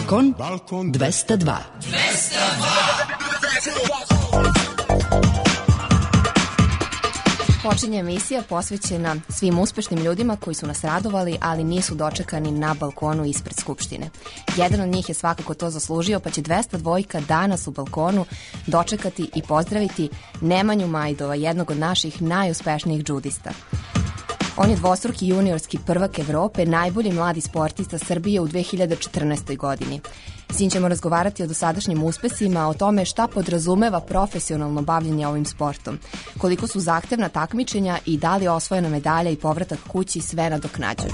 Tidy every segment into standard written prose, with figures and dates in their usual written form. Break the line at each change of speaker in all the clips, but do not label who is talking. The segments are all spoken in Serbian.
Balkon 202.
Počinje emisija posvećena svim uspešnim ljudima koji su nas radovali, ali nisu dočekani na balkonu ispred Skupštine. Jedan od njih je svakako to zaslužio, pa će 202 danas u balkonu dočekati i pozdraviti Nemanju Majdova, jednog od naših najuspešnijih džudista. On je dvostruki juniorski prvak Evrope, najbolji mladi sportista Srbije u 2014. godini. S njim ćemo razgovarati o dosadašnjim uspesima, o tome šta podrazumeva profesionalno bavljenje ovim sportom, koliko su zahtevna takmičenja i da li osvojena medalja i povratak kući sve nadoknađuju.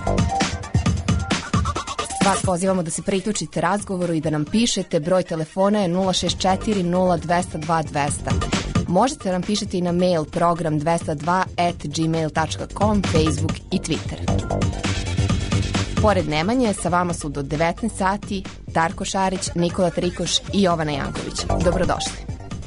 Vas pozivamo da se priključite razgovoru i da nam pišete. Broj telefona je 064 0202 200. Možete nam pišeti i na mail program 202@gmail.com, Facebook i Twitter. Pored Nemanje, sa vama su do 19 sati Darko Šarić, Nikola Trikoš i Jovana Janković. Dobrodošli.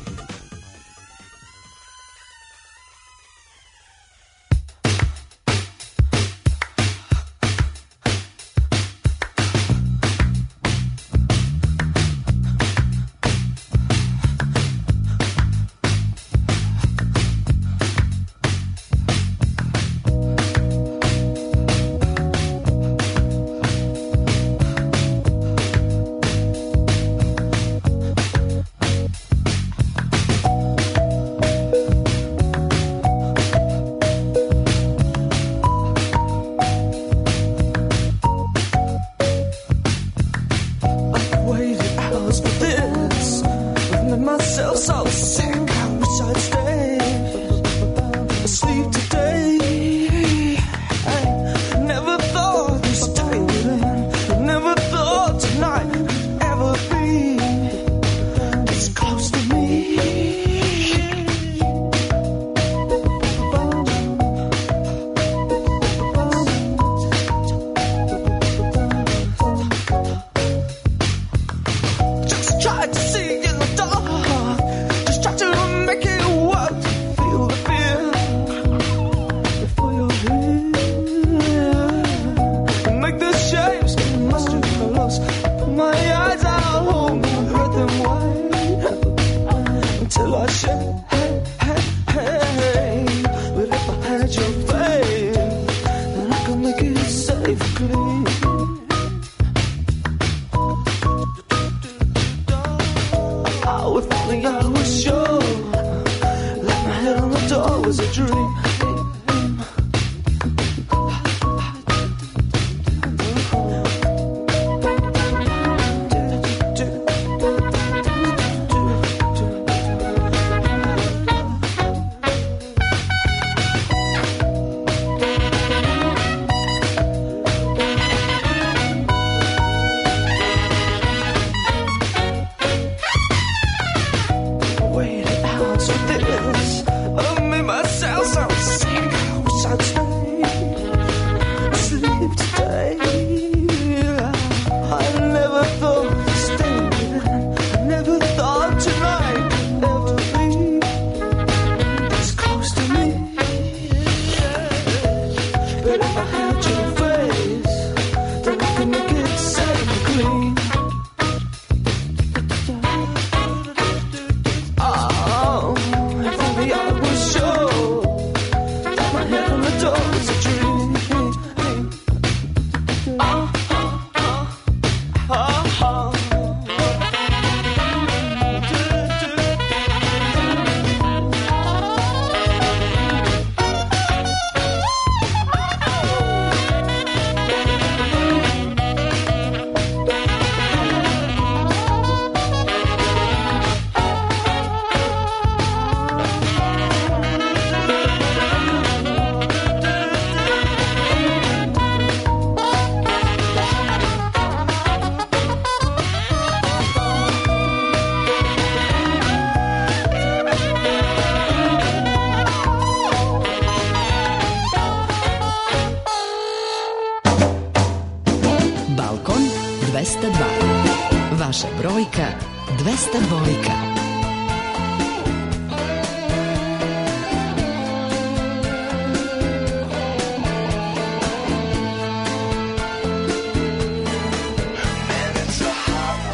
Vaša brojka 202.
It's a hot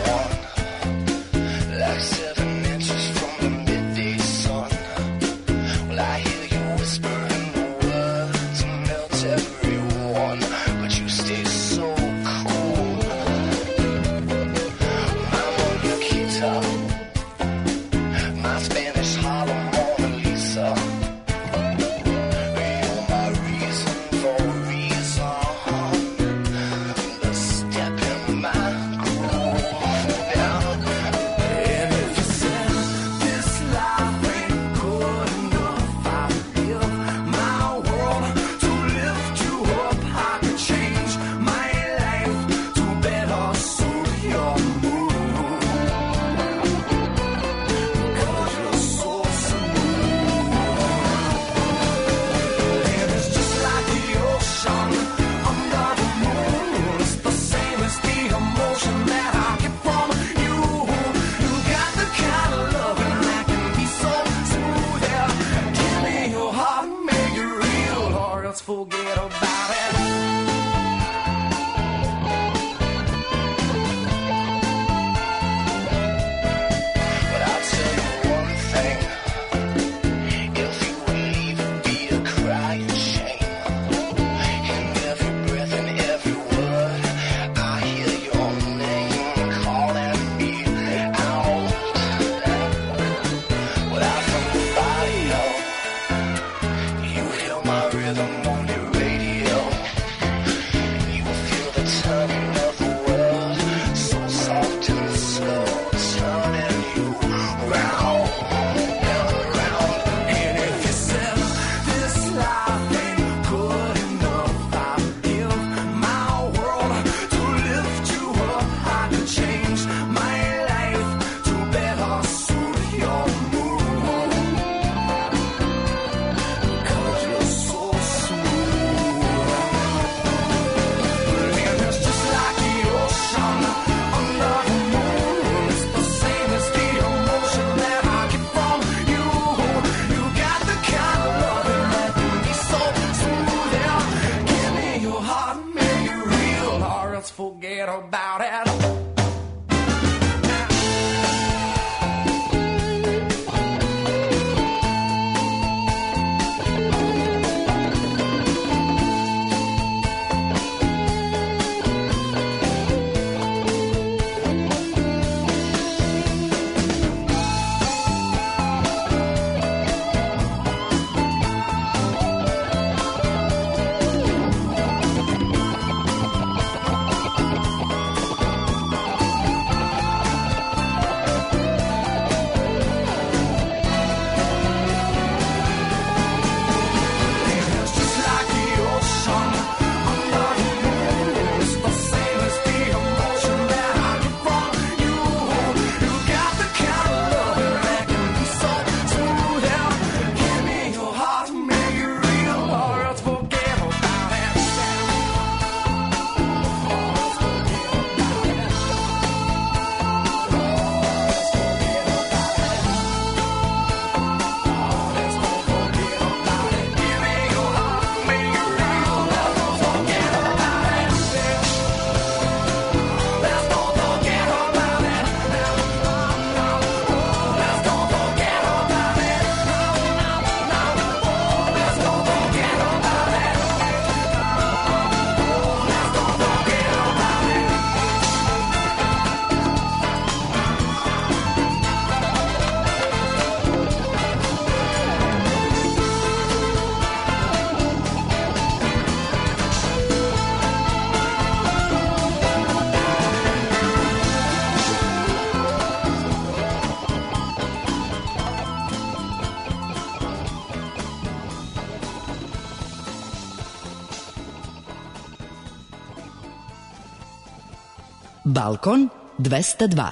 Balkon 202.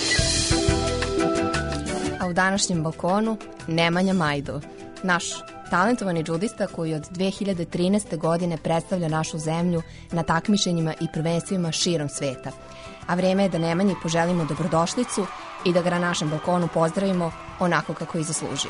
A u današnjem balkonu Nemanja Majdov, naš talentovani džudista koji od 2013. godine predstavlja našu zemlju na takmičenjima i prvenstvima širom sveta. A vreme je da Nemanji poželimo dobrodošlicu i da ga na našem balkonu pozdravimo onako kako i zaslužio.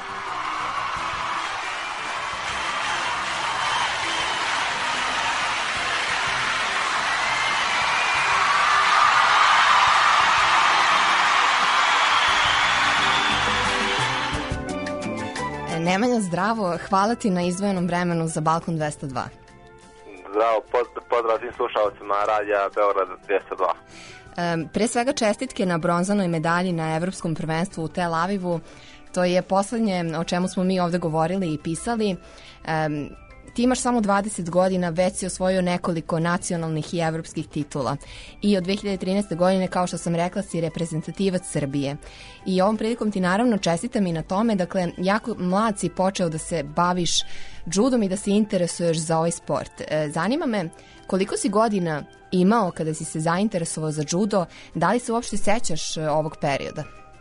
Nemanja, zdravo, hvala ti na izdvojenom vremenu za Balkon 202.
Zdravo, pozdrav svim slušalcima radija Beograd 202.
Pre svega čestitke na bronzanoj medalji na Evropskom prvenstvu u Tel Avivu. To je poslednje o čemu smo mi ovde govorili i pisali. Ti imaš samo 20 godina, već si osvojio nekoliko nacionalnih i evropskih titula. I od 2013. godine, kao što sam rekla, si reprezentativac Srbije. I ovom prilikom ti naravno čestitam i na tome, dakle, jako mlad si počeo da se baviš džudom i da se interesuješ za ovaj sport. Zanima me koliko si godina imao kada si se zainteresovao za džudo, da li se uopšte sećaš ovog perioda?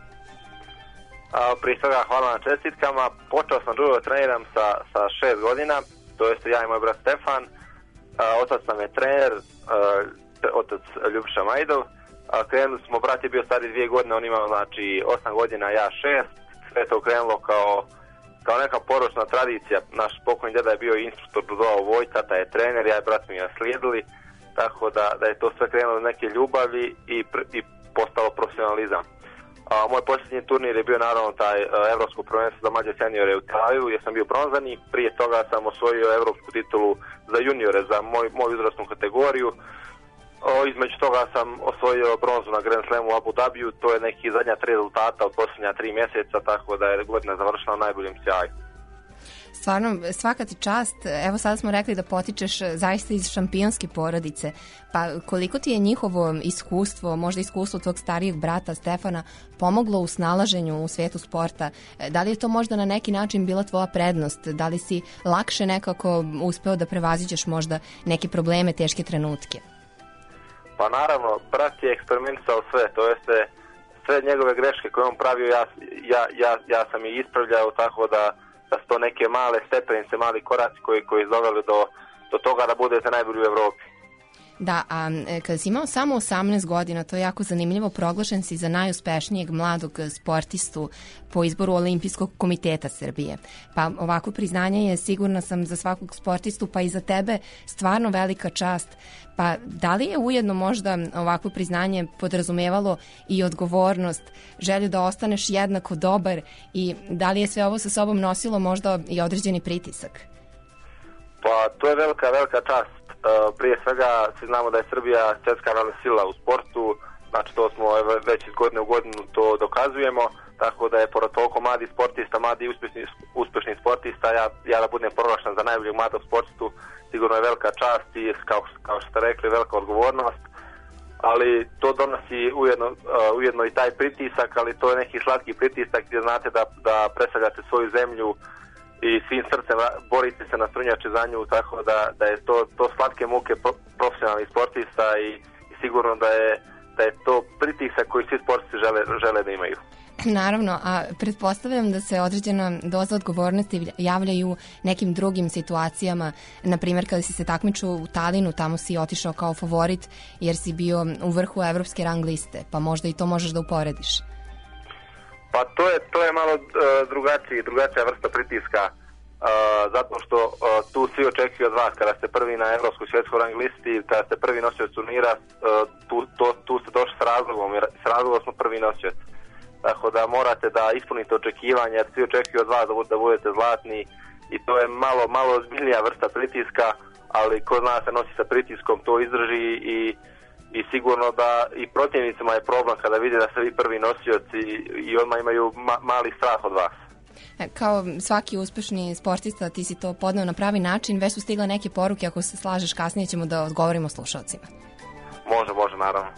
Prije svega hvala na čestitkama. Počeo sam džudo treniram sa 6 godina. To jeste ja i moj brat Stefan, otac nam je trener, otac Ljubiša Majdov. Krenuli smo, brat je bio stari 2 godine, on imao znači 8 godina, ja 6. Sve to krenulo kao neka poročna tradicija. Naš pokojni deda je bio instruktor judoa u Vojt, tata je trener, ja i brat mi ga slijedili, tako da je to sve krenulo od neke ljubavi i postalo profesionalizam. Moj posljednji turnir je bio naravno taj evropsko prvenstvo za mlađe seniore u Tel Avivu, gdje sam bio bronzani. Prije toga sam osvojio evropsku titulu za juniore, za moju uzrasnu kategoriju. Između toga sam osvojio bronzu na Grand Slamu u Abu Dhabiju. To je neki zadnja 3 rezultata od posljednja 3 mjeseca, tako da je godina završila u najboljem sjaju.
Stvarno, svaka ti čast. Evo sada smo rekli da potičeš zaista iz šampionske porodice. Pa koliko ti je njihovo iskustvo, možda iskustvo tvog starijeg brata Stefana, pomoglo u snalaženju u svijetu sporta? Da li je to možda na neki način bila tvoja prednost? Da li si lakše nekako uspeo da prevaziđeš možda neke probleme, teške trenutke?
Pa naravno, brat je eksperimentisao sve, to jeste sve njegove greške koje on pravio, ja sam ih ispravljao, tako da su to neke male stepenice, mali koraci koji doveli do toga da budete najbolji u Evropi.
Da, a kada si imao samo 18 godina, to je jako zanimljivo, proglašen si za najuspešnijeg mladog sportistu po izboru Olimpijskog komiteta Srbije. Pa ovako priznanje je, sigurna sam, za svakog sportistu, pa i za tebe, stvarno velika čast. Pa da li je ujedno možda ovako priznanje podrazumevalo i odgovornost, želju da ostaneš jednako dobar i da li je sve ovo sa sobom nosilo možda i određeni pritisak?
Pa to je velika čast. Prije svega svi znamo da je Srbija svjetska velesila u sportu, znači to smo već iz godine u godinu to dokazujemo, tako da je pored toliko mladih sportista, mladi uspješni sportista, ja da budem proglašen za najboljeg mladog sportistu, sigurno je velika čast i kao što ste rekli, velika odgovornost, ali to donosi ujedno i taj pritisak, ali to je neki slatki pritisak gdje znate da predstavljate svoju zemlju i svim srcem borite se na strunjače za nju, tako da je to slatke muke profesionalnih sportista i sigurno da je to pritisak koji svi sportisti žele da imaju.
Naravno, a pretpostavljam da se određena doza odgovornosti javljaju nekim drugim situacijama, na primjer kada si se takmičio u Talinu, tamo si otišao kao favorit jer si bio u vrhu evropske rang liste, pa možda i to možeš da uporediš.
Pa to je malo drugačija vrsta pritiska, zato što tu svi očekuju od vas kada ste prvi na evropskoj svjetskoj rang listi, kada ste prvi nosioc turnira, tu ste došli s razlogom, jer s razlogom smo prvi nosioc. Tako da morate da ispunite očekivanja, jer svi očekuju od vas da budete zlatni i to je malo ozbiljnija vrsta pritiska, ali ko zna se nosi sa pritiskom, to izdrži i sigurno da i protivnicima je problem kada vide da ste vi prvi nosioci i odmah imaju mali strah od vas.
Kao svaki uspešni sportista, ti si to podneo na pravi način, već su stigle neke poruke, ako se slažeš kasnije ćemo da odgovorimo slušalcima.
Može, naravno.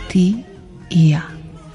Ti i ja.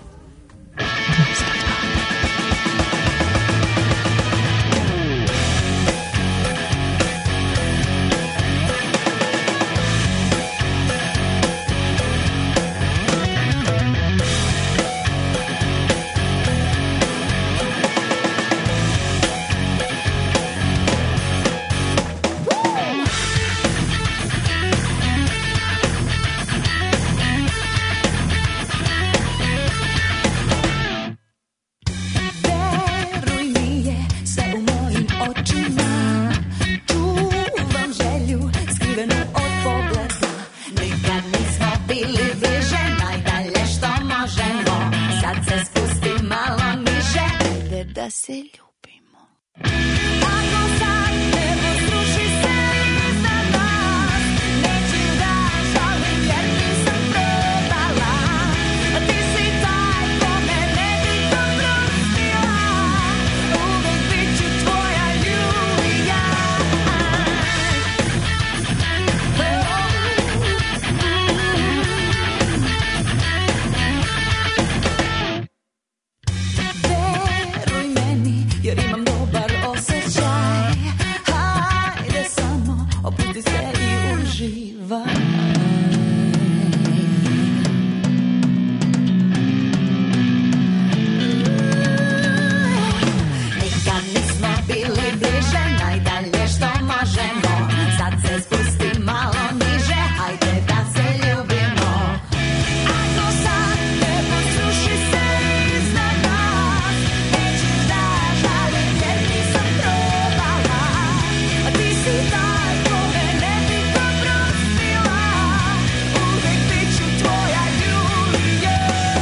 Da se ljubimo.
Ako sad nebo sruši se iznad nas, neću da žalim jer nisam probala. Ti si taj kome ne bih oprostila, uvek bit ću tvoja Julija. Jer imam dobar osjećaj. Hajde samo, opusti se i uživaj. Nikad nismo bili bliže, najdalje što možemo. Sad se spusti malo niže, hajde da se ljubimo. Ako sad nebo sruši se iznad nas, neću da žalim jer nisam probala. Ti si taj kome ne bih oprostila, uvek bit ću tvoja Julija.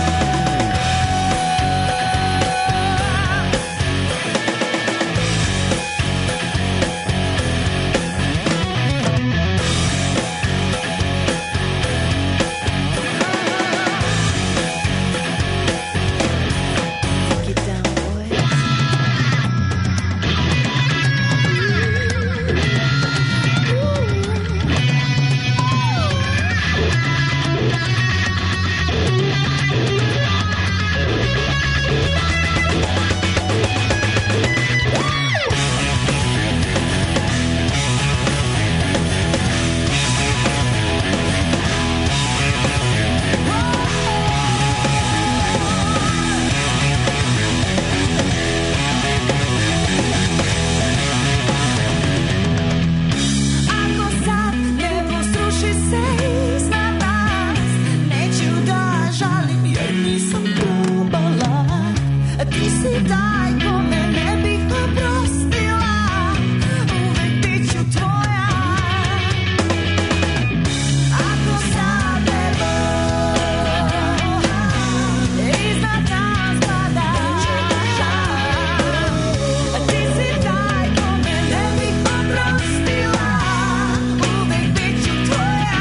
Take it down, boy. Ako sad nebo sruši se iznad nas, neću da žalim jer nisam probala. Ti si taj kome ne bih oprostila, uvek bit ću tvoja. Ako sad nebo iznad nas pada, ti si taj kome ne bih oprostila, uvek bit ću tvoja.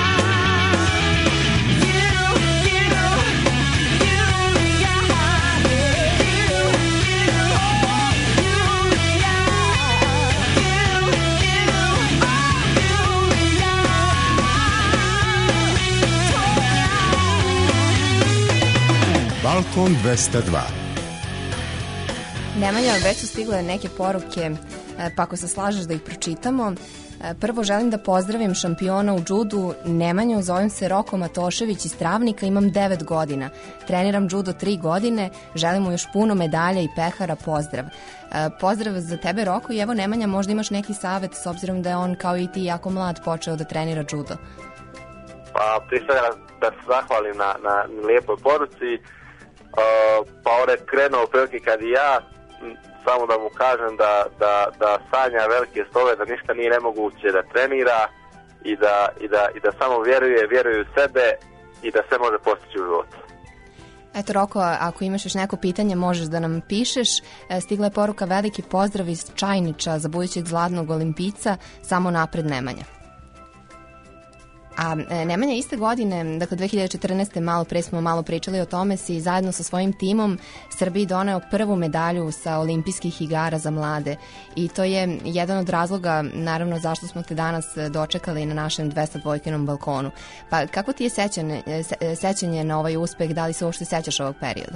Balkon 202.
Nemanja, već su stigle neke poruke, pa ako se slažeš da ih pročitamo. Prvo želim da pozdravim šampiona u džudu Nemanju, zovem se Roko Matošević iz Travnika, imam 9 godina. Treniram džudo 3 godine, želim mu još puno medalja i pehara, pozdrav. Pozdrav za tebe, Roko, i evo Nemanja, možda imaš neki savjet s obzirom da je on kao i ti jako mlad počeo da trenira džudo.
Pa prije svega da se zahvalim na lijepoj poruci. Pa on je krenuo prilike kad i ja, samo da mu kažem da sanja velike snove, da ništa nije nemoguće, da trenira i da samo vjeruje u sebe i da sve može postići u životu.
Eto, Roko, ako imaš još neko pitanje, možeš da nam pišeš. Stigla je poruka veliki pozdrav iz Čajniča za budućeg zlatnog olimpijca, samo napred Nemanja. A Nemanja, iste godine, dakle 2014. malo pričali o tome, si zajedno sa svojim timom Srbiji doneo prvu medalju sa olimpijskih igara za mlade i to je jedan od razloga, naravno, zašto smo te danas dočekali na našem 202-kinom balkonu. Pa kako ti je sećanje na ovaj uspeh, da li se uopšte sećaš ovog perioda?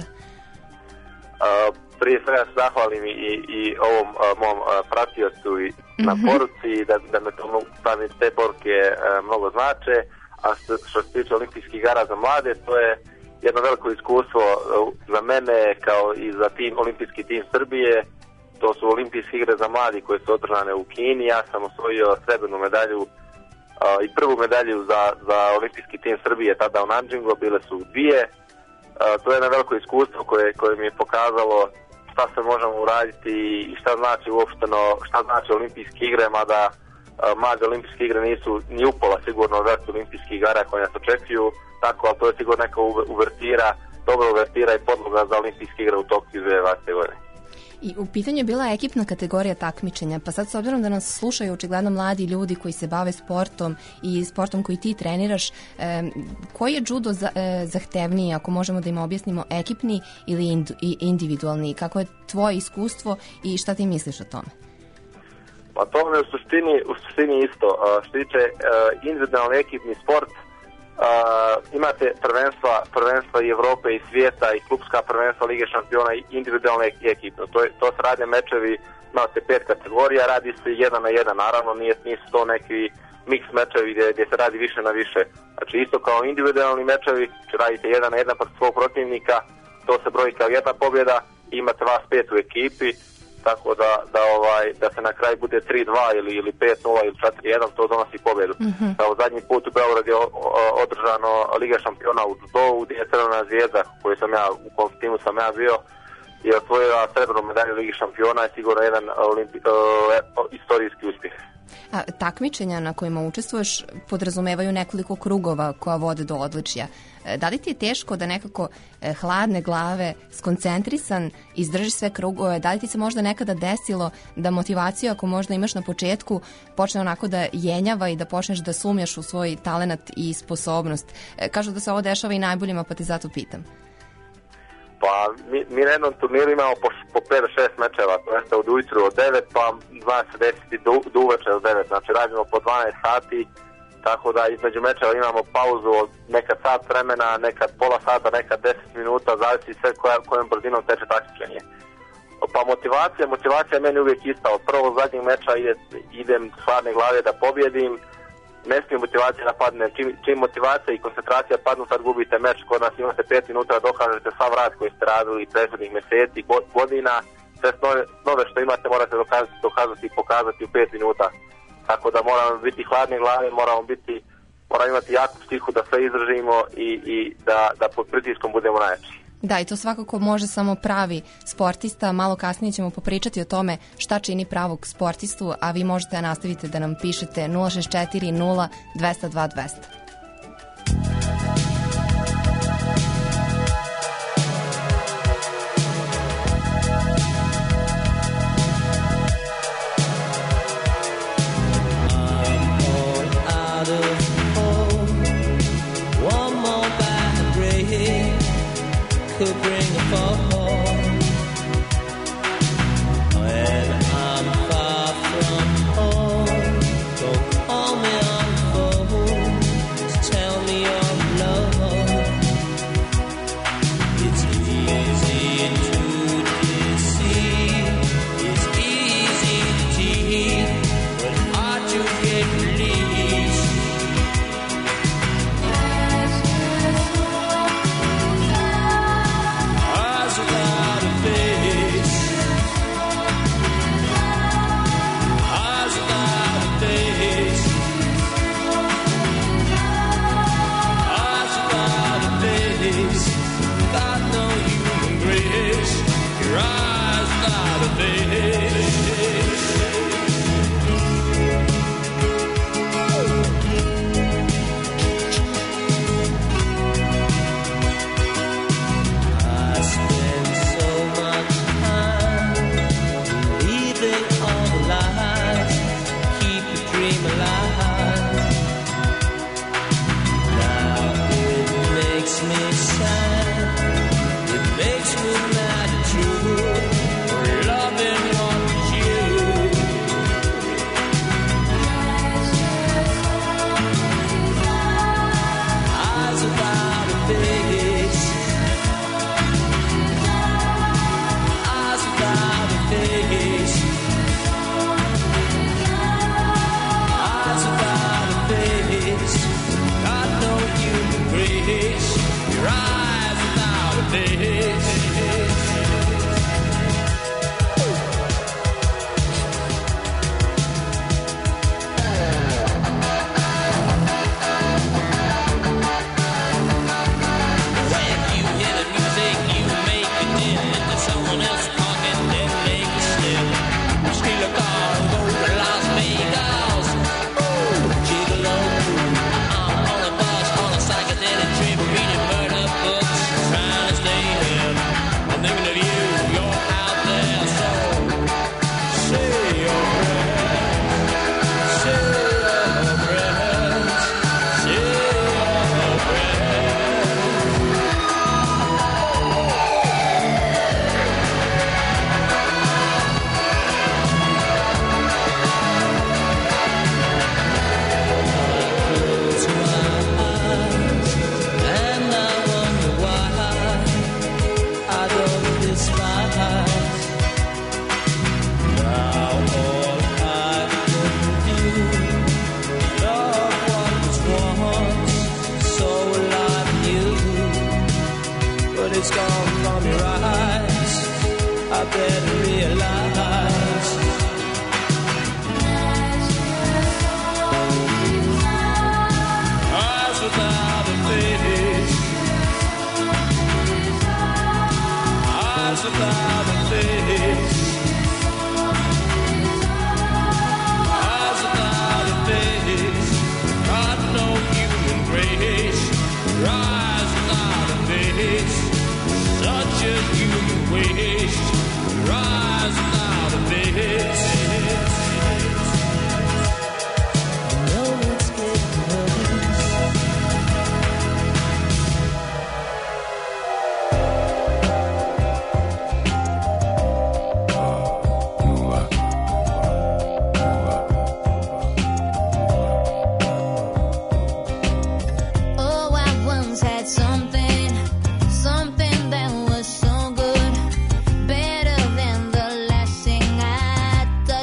Prije svega se zahvalim i ovom mom pratiocu na poruci, da mi te poruke mnogo znače, a što se tiče olimpijskih igara za mlade, to je jedno veliko iskustvo za mene kao i za olimpijski tim Srbije. To su olimpijske igre za mladi koje su održane u Kini. Ja sam osvojio srebrnu medalju i prvu medalju za olimpijski tim Srbije tada u Nanjingu, bile su dvije. To je jedno veliko iskustvo koje mi je pokazalo šta se možemo uraditi i šta znači uopšteno, šta znači olimpijske igre, mada mlade olimpijske igre nisu ni upola sigurno vrsti olimpijskih igara koje nas očekuju, tako, ali to je sigurno neka dobra uvertira i podloga za olimpijske igre u Tokiju 2020. godine.
I u pitanju je bila ekipna kategorija takmičenja, pa sad s obzirom da nas slušaju očigledno mladi ljudi koji se bave sportom i sportom koji ti treniraš, koji je judo zahtevniji, ako možemo da im objasnimo, ekipni ili individualni? Kako je tvoje iskustvo i šta ti misliš o tome?
Pa to je u suštini isto. Što tiče individualni ekipni sport, imate prvenstva i Evrope i svijeta i klubska prvenstva Lige šampiona i individualne ekipno. To se rade mečevi, imate 5 kategorija, radi se 1 na 1, naravno nisu to neki miks mečevi gdje se radi više na više. Znači isto kao individualni mečevi, znači radite 1 na 1 protiv svog protivnika, to se broji kao jedna pobjeda i imate vas 5 u ekipi, tako da se na kraju bude 3-2 ili 5-0 ili 4-1, to donosi pobjedu. Kao zadnji put u Beogradu je održano Liga šampiona u judovu, gdje je Crvena zvijezda, u kom timu sam ja bio, i osvojila srebrnu medalju Ligi šampiona, je sigurno jedan istorijski uspjeh.
A takmičenja na kojima učestvuješ podrazumevaju nekoliko krugova koja vode do odličja. Da li ti je teško da nekako hladne glave, skoncentrisan, izdržiš sve krugove? Da li ti se možda nekada desilo da motivaciju, ako možda imaš na početku, počne onako da jenjava i da počneš da sumnjaš u svoj talenat i sposobnost? Kažu da se ovo dešava i najboljima, pa te zato pitam.
Pa mi na jednom turniru imamo po 5-6 mečeva, to jeste od ujutru od 9, pa zna se desiti do uveče od 9, znači radimo po 12 sati, tako da između mečeva imamo pauzu od nekad sat vremena, nekad pola sata, nekad 10 minuta, zavisi sve kojom brzinom teče takmičenje. Pa motivacija je meni uvijek ista, od prvog zadnjeg meča idem s hladne glave da pobjedim, ne smije motivacija da padne, čim motivacija i koncentracija padnu, sad gubite meč, kod nas imate 5 minuta da dokažete sav rad koji ste radili prethodnih mjeseci, godina, sve snove što imate morate dokazati i pokazati u 5 minuta. Tako da moramo biti hladne glave, moramo imati jaku psihu da sve izdržimo i da pod pritiskom budemo najjači.
Da, i to svakako može samo pravi sportista. Malo kasnije ćemo popričati o tome šta čini pravog sportistu, a vi možete nastaviti da nam pišete 064 0 202 200.
Could bring a fall when I'm far from home. Don't call me on the phone to tell me your love. It's easy to deceive, it's easy to cheat, but hard to get released. face. Eyes without a face. Got no human grace. Your eyes without a face. It's gone from your eyes. I better realize. Eyes without a face. Eyes without a face. Eyes without a face. Got no human grace. Eyes without a face. Such a human waste. Rise without a face. No, it's getting worse.
Oh, I once had something that was so good, better than the last thing I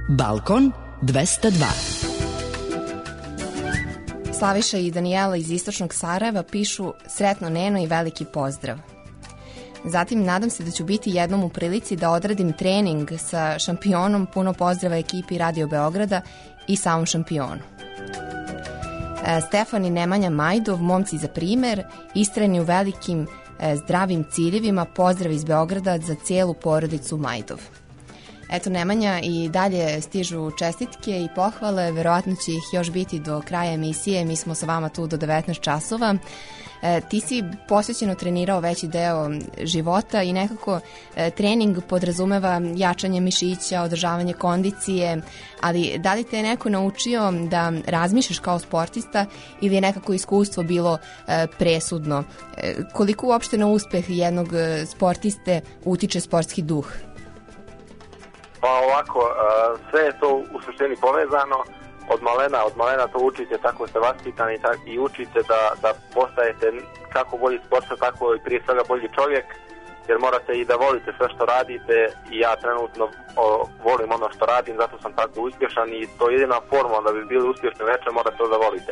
Balkon 202.
Slaviša i Danijela iz istočnog Sarajeva pišu sretno Neno i veliki pozdrav. Zatim nadam se da ću biti jednom u prilici da odradim trening sa šampionom, puno pozdrava ekipi Radio Beograda i samom šampionu. Stefan i Nemanja Majdov, momci za primer, istrajni u velikim zdravim ciljevima, pozdrav iz Beograda za cijelu porodicu Majdov. Eto, Nemanja, i dalje stižu čestitke i pohvale, verovatno će ih još biti do kraja emisije, mi smo sa vama tu do 19 časova. Ti si posvećeno trenirao veći deo života i nekako trening podrazumeva jačanje mišića, održavanje kondicije, ali da li te je neko naučio da razmišljaš kao sportista ili je nekako iskustvo bilo presudno? Koliko uopšte na uspeh jednog sportiste utiče sportski duh?
Pa ovako, sve je to u suštini povezano. Od malena to učite, tako ste vaspitani i učite da postajete kako bolji sportista, tako i prije svega bolji čovjek, jer morate i da volite sve što radite i ja trenutno volim ono što radim, zato sam tako uspješan i to je jedina formula da bi bili uspješni večer, morate to da volite.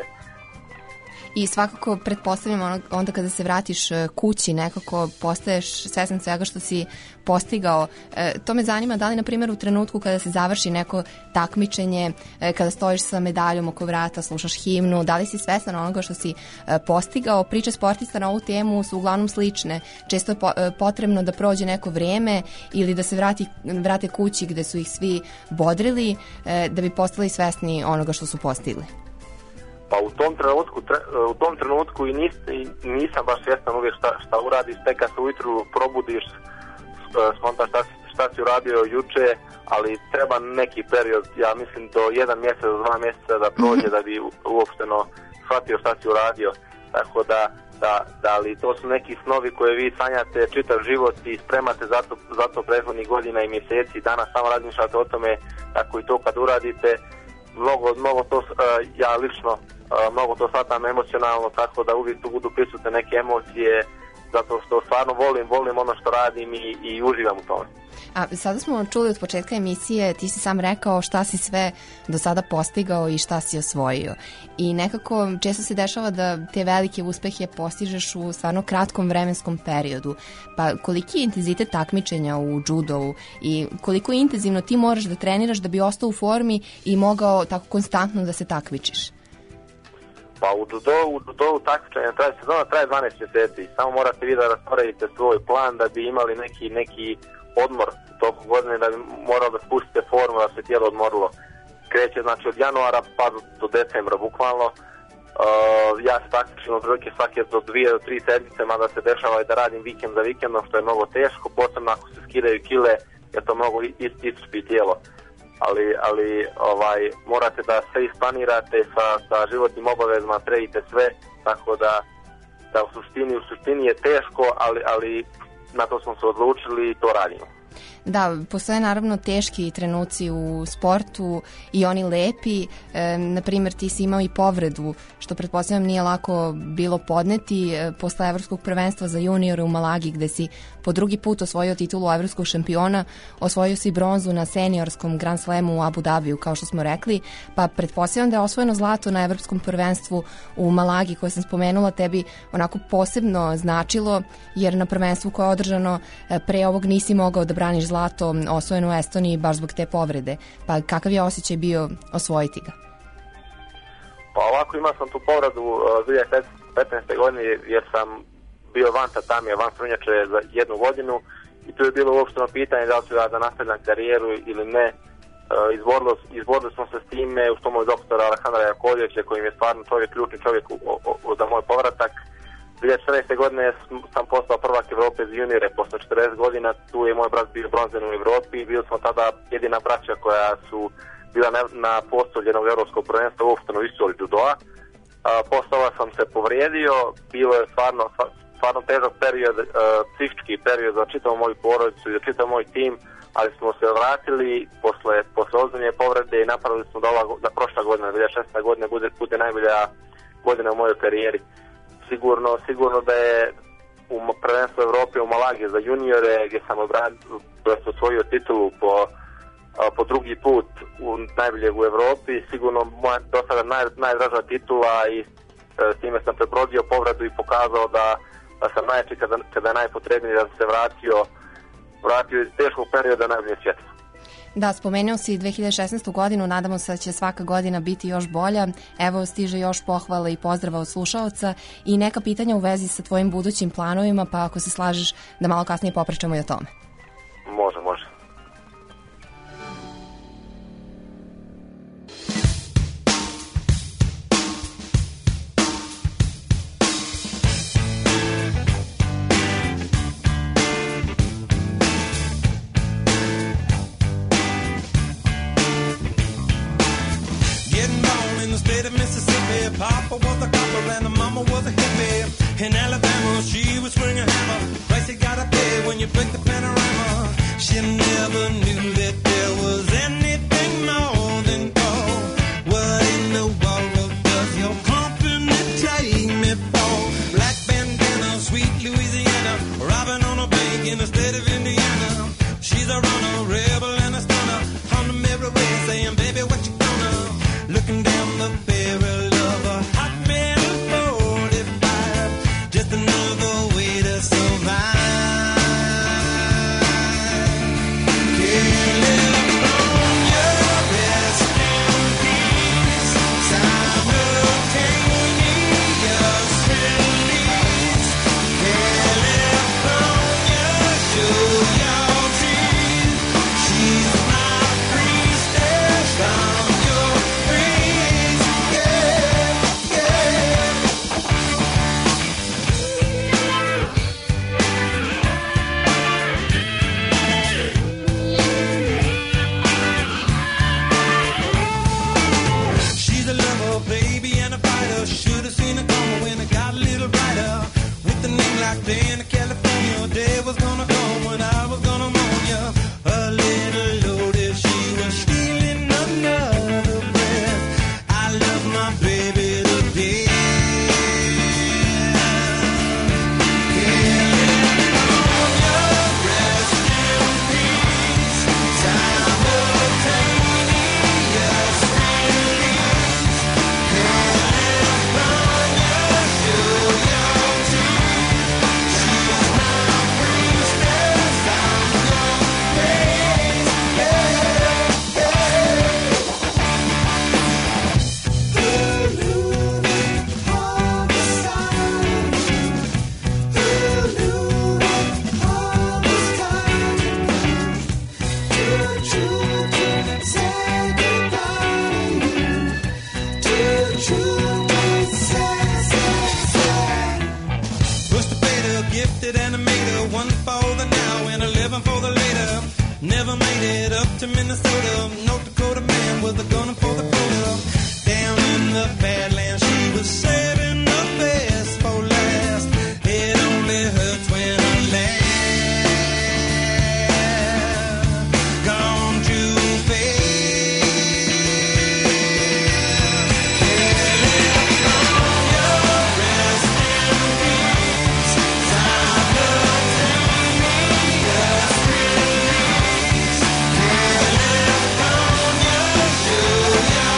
I svakako pretpostavljam onda kada se vratiš kući nekako postaješ svestan svega što si postigao. To me zanima, da li na primjer u trenutku kada se završi neko takmičenje, kada stojiš sa medaljom oko vrata, slušaš himnu, da li si svestan onoga što si postigao? Priče sportista na ovu temu su uglavnom slične. Često je potrebno da prođe neko vrijeme ili da se vrate kući gde su ih svi bodrili da bi postali svesni onoga što su postigli.
Pa u tom trenutku i nisam baš svjestan uvijek šta uradiš, tek kad se ujutru probudiš, skontaš šta si uradio juče, ali treba neki period, ja mislim do 1 mjesec, do 2 mjeseca da prođe da bi uopšteno shvatio šta si uradio, tako da ali to su neki snovi koje vi sanjate čitav život i spremate zato prethodnih godina i mjeseci, danas samo razmišljate o tome, tako i to kad uradite, mnogo to, ja lično mnogo to shvatam emocionalno, tako da uvijek tu budu prisutne neke emocije, zato što stvarno volim ono što radim i uživam u tome.
A sada smo čuli od početka emisije, ti si sam rekao šta si sve do sada postigao i šta si osvojio. I nekako često se dešava da te velike uspehe postižeš u stvarno kratkom vremenskom periodu. Pa koliki je intenzitet takmičenja u judovu i koliko intenzivno ti moraš da treniraš da bi ostao u formi i mogao tako konstantno da se takmičiš?
Pa u judovu takmičenja traje 12 mjeseci. Samo morate vi da rasporedite svoj plan da bi imali neki odmor toku godine, da bi morali da spustite formu, da se tijelo odmorilo. Kreće znači od januara pa do decembra bukvalno. Ja se takmičim otprilike svake do 2 do 3 sedmice, mada se dešava i da radim vikend za vikendom, što je mnogo teško, posebno ako se skidaju kile, jer to mnogo iscrpi tijelo. Ali morate da sve isplanirate sa životnim obavezama, predite sve, tako da u suštini je teško, ali na to smo se odlučili i to radimo.
Da, postoje naravno teški trenuci u sportu i oni lepi. Na primjer, ti si imao i povredu, što pretpostavljam nije lako bilo podneti posle Evropskog prvenstva za juniore u Malagi, gde si po drugi put osvojio titulu evropskog šampiona, osvojio si bronzu na seniorskom Grand Slamu u Abu Dhabiju, kao što smo rekli, pa pretpostavljam da je osvojeno zlato na Evropskom prvenstvu u Malagi, koje sam spomenula, tebi onako posebno značilo, jer na prvenstvu koje je održano pre ovog nisi mogao da braniš zlato osvojeno u Estoniji baš zbog te povrede. Pa kakav je osjećaj bio osvojiti ga?
Pa ovako, imao sam tu povredu 2015. godine jer sam bio van tatamija, van strunjače za 1 godinu i tu je bilo uopšteno pitanje da li ću da nastavljam karijeru ili ne. Izborili smo se s time uz pomoć doktora Aleksandra Jakovljevića, koji je stvarno ključni čovjek za moj povratak. 2014. godine sam postao prvak Evrope za juniore posle 40 godina, tu je moj brat bio bronzen u Evropi i bili smo tada jedina braća koja su bila na postavljenog evropskog prvenstva uopšteno u istoriji judoa. Posle toga sam se povrijedio, bilo je stvarno težak period, psihički period za čitavu moju porodicu i za čitav moj tim, ali smo se vratili posle ozbiljne povrede i napravili smo da prošla godina, 2016. godina bude najbolja godina u mojoj karijeri. Sigurno da je u prvenstvu Evrope u Malagi za juniore, gdje sam osvojio titulu po po drugi put najboljeg u Evropi, sigurno moja do sada najdraža titula i s time sam prebrodio povradu i pokazao da sam najjači kada je najpotrebniji, da sam se vratio iz teškog perioda najboljeg svijeta.
Da, spomenuo si 2016. godinu, nadamo se da će svaka godina biti još bolja. Evo stiže još pohvala i pozdrava od slušaoca i neka pitanja u vezi sa tvojim budućim planovima, pa ako se slažeš da malo kasnije popričamo i o tome.
Može.
Papa was a copper and the mama was a hippie. In Alabama, she was swinging a hammer. Price you gotta pay when you break the panorama. She never knew that there was anything more than gold. What in the world does your company take me for? Black bandana, sweet Louisiana, robbing on a bank in the state of Indiana. She's a runner, rebel and a stunner. On the mirror way saying, baby, what you gonna? Looking down the barrel. Never made it up to Minnesota. North Dakota man with a gun for the quota. Down in the Badlands, she was saving the best for last. It only hurts when I laugh. Gone too fast. California, rest in peace. Simultaneous release. California, show your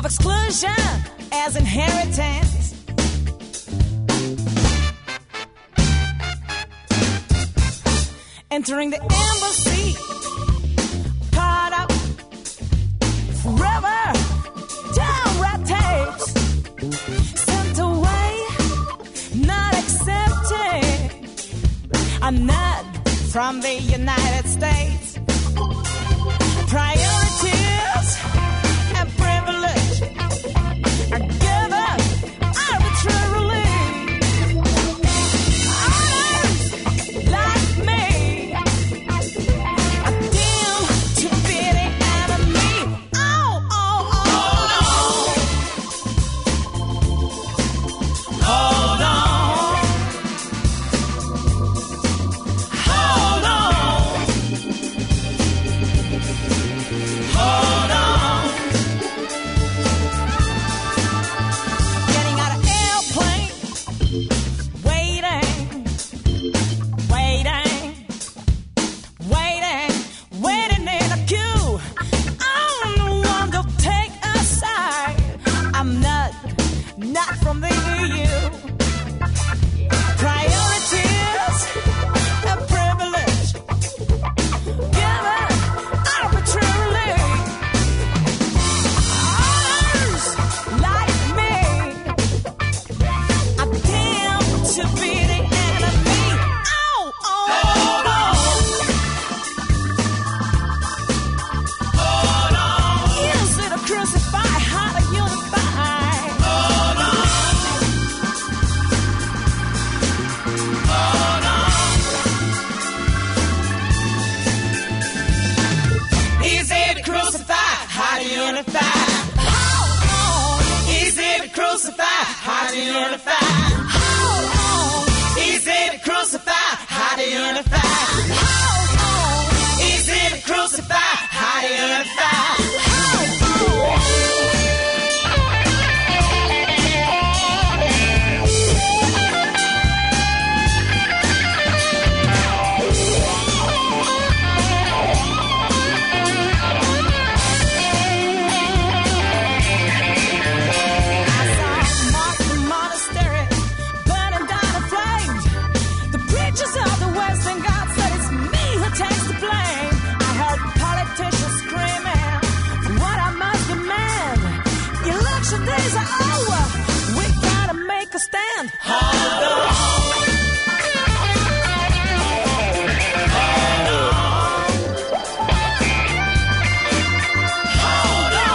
exclusion as inheritance. Entering the embassy, caught up forever, down red tapes, sent away, not accepted. I'm not from the United States. Priorities and privilege are given arbitrarily. Others, like me, are doomed to be the enemy. Oh, oh, oh, oh. Hold on. Hold on. Hold on. Getting out of airplane, waiting, waiting, waiting, waiting in a queue. I'm the one to take a side. I'm not from the EU. Priorities and privilege given arbitrarily. Others, like me, are doomed to be the enemy. Oh, oh, oh. Hold on. Easy to crucify, hard to unify. Hold on. Hold on. Easy to crucify, hard to unify. Hold on. Easy to crucify, hard to unify. Hold on. Easy to crucify, hard to unify. Hold on. Easy to crucify, hard to unify. Hold on. I saw Martin Monastery burning down in flames. The preachers of the Western God said it's me who takes the blame. I heard politicians screaming for what I must demand. Election days are over. We gotta make a stand. Hold on. Hold on.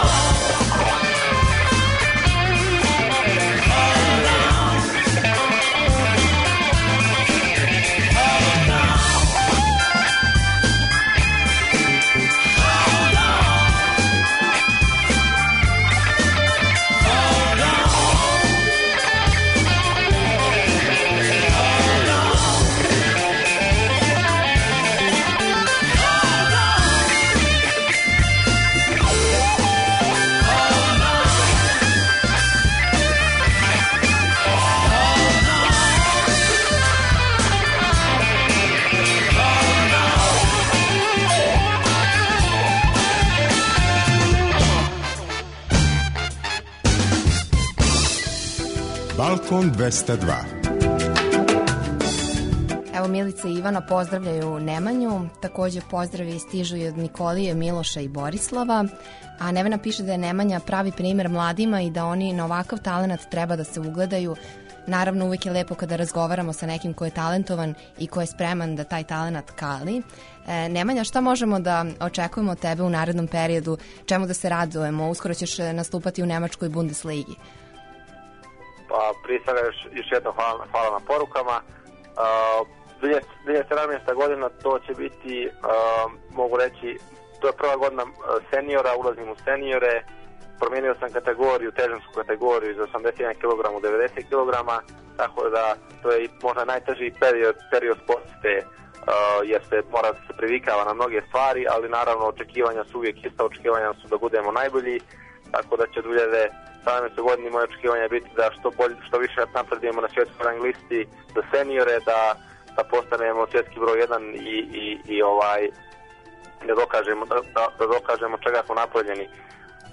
Balkon 202.
Evo Milica i Ivana pozdravljaju Nemanju, takođe pozdravi stižu i od Nikolije, Miloša i Borislava, a Nevena piše da je Nemanja pravi primer mladima i da oni na ovakav talenat treba da se ugledaju. Naravno, uvek je lepo kada razgovaramo sa nekim ko je talentovan i ko je spreman da taj talenat kali. Nemanja, šta možemo da očekujemo od tebe u narednom periodu? Čemu da se radujemo? Uskoro ćeš nastupati u Nemačkoj Bundesligi.
Pa prije svega još jednom hvala na porukama. 2017. godina to će biti, mogu reći, to je prva godina seniora, ulazim u seniore, promijenio sam kategoriju, težinsku kategoriju iz 81 kg u 90 kg, tako da to je možda najteži period poste, jer se mora da se privikava na mnoge stvari, ali naravno očekivanja su uvijek ista, očekivanja su da budemo najbolji, tako da će 2017. godini moje očekivanja biti da što više napredujemo na svjetskoj rang listi za seniore, da postanemo svjetski broj 1 i da dokažemo čega smo napravljeni.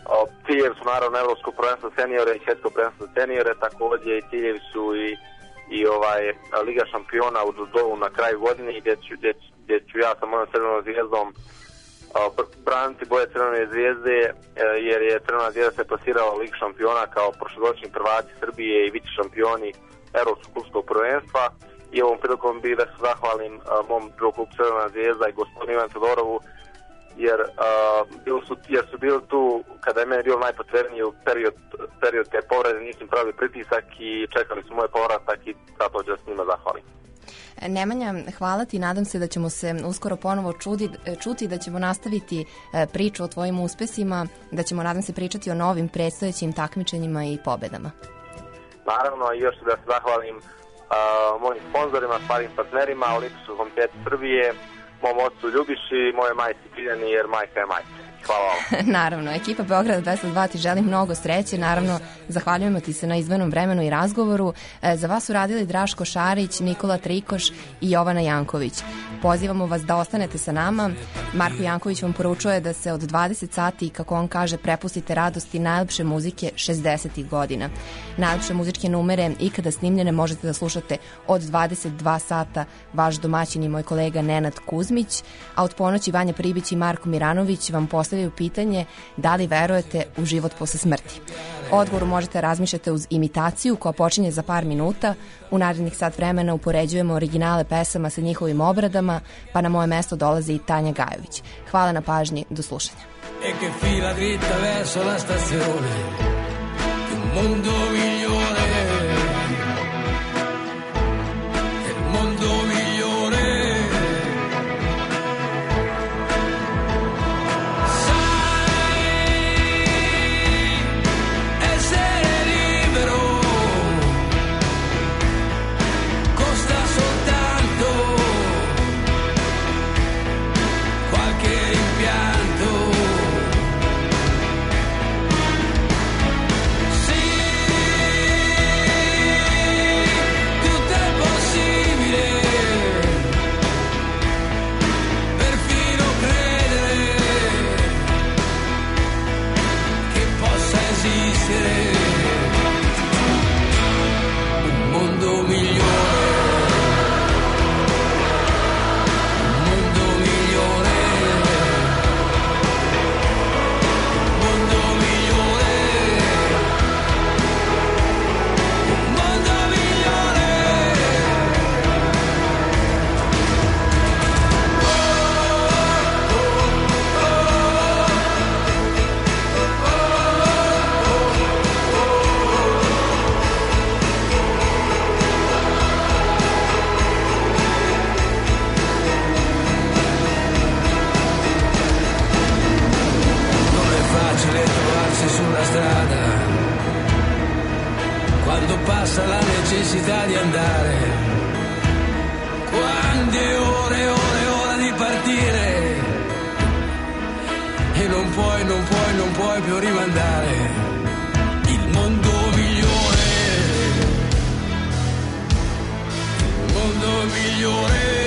Ciljevi su naravno evropsko prvenstvo seniore i svjetsko prvenstvo seniore, također i ciljevi su i Liga šampiona u judovu na kraju godine, gdje ću ja sa mojom Crvenom zvijezdom braniti boje Crvene zvijezde, jer je Crvena zvijezda se plasirala u Ligu šampiona kao prošlogodišnji prvaci Srbije i vice šampioni evropskog klubskog prvenstva. I ovom prilikom bih da se zahvalim mom drugom klubu Crvena zvijezda i gospodinu Ivanu Todorovu, jer su bili tu kada je meni bilo najpotrebniji period kad povrede nisam pravili pritisak i čekali su moj povratak i zato ću s njima zahvalim.
Nemanja, hvala ti, nadam se da ćemo se uskoro ponovo čuti, da ćemo nastaviti priču o tvojim uspesima, da ćemo, nadam se, pričati o novim predstojećim takmičenjima i pobedama.
Naravno, i još da se zahvalim mojim sponzorima, starim partnerima, Olimpijskom komitetu Srbije, mom ocu Ljubiši, moje majci Biljani, jer majka je majka. Hvala vam.
Naravno, ekipa Beograda 202 ti želim mnogo sreće, naravno zahvaljujemo ti se na izdvojenom vremenu i razgovoru. Za vas su radili Draško Šarić, Nikola Trikoš i Jovana Janković. Pozivamo vas da ostanete sa nama. Marko Janković vam poručuje da se od 20 sati, kako on kaže, prepustite radosti najlepše muzike 60. godina. Najlepše muzičke numere ikada snimljene možete da slušate od 22 sata. Vaš domaćin i moj kolega Nenad Kuzmić, a od ponoći Vanja Pribić i Marko Miranović vam postavljaju pitanje da li verujete u život posle smrti. Odgovor možete razmišljati uz imitaciju koja počinje za par minuta. U narednih sat vremena upoređujemo originale pesama sa njihovim obradama, pa na moje mesto dolazi i Tanja Gajović. Hvala na pažnji, do slušanja.
E che fila dritta verso la stazione di un mondo migliore, del mondo migliore. Quando passa la necessità di andare, quante ore di partire, e non puoi più rimandare. Il mondo migliore, il mondo migliore.